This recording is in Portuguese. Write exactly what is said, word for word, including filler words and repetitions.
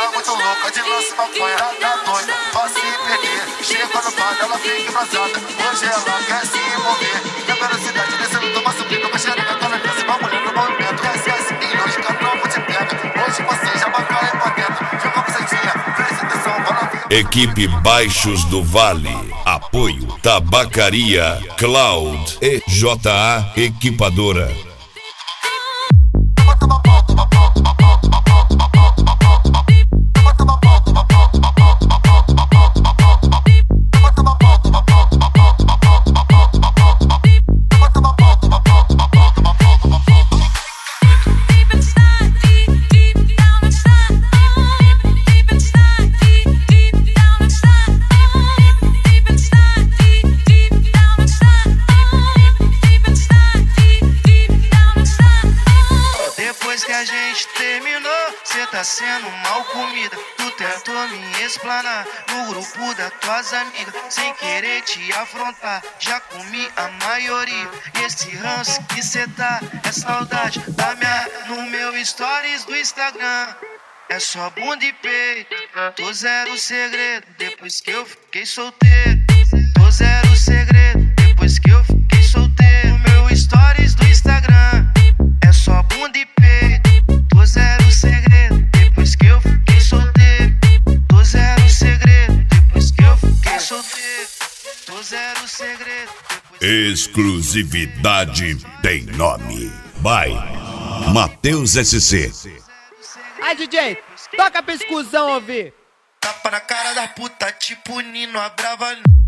tá muito louca de lance maconha, tá doida, pra se perder. Chega no bar, ela fica embrasada. Hoje ela quer se envolver. Na velocidade descendo, toma subindo, uma xereca, ela desce, uma mulher no movimento. Desce, desce, e hoje cantou, te pega. Hoje você já bacana aí pra dentro. Joga pra sentinha, presta atenção, fala a Equipe Baixos do Vale. Apoio Tabacaria Cloud e J A Equipadora. Depois que a gente terminou, cê tá sendo mal comida. Tu tentou me explanar no grupo das tuas amigas, sem querer te afrontar. Já comi a maioria. E esse ranço que cê tá é saudade da minha. No meu stories do Instagram é só bunda e peito. Tô zero segredo depois que eu fiquei solteiro. Tô zero segredo depois que eu fiquei solteiro. No meu stories do Instagram é só bunda e peito. Tô zero segredo depois que eu fiquei solteiro. Tô zero segredo depois que eu fiquei solteiro. Tô zero segredo depois... Exclusividade tem nome. By Matheus S C. Aí, D J, toca pra exclusão ouvir. Tapa na cara da puta, tipo Nino, a brava.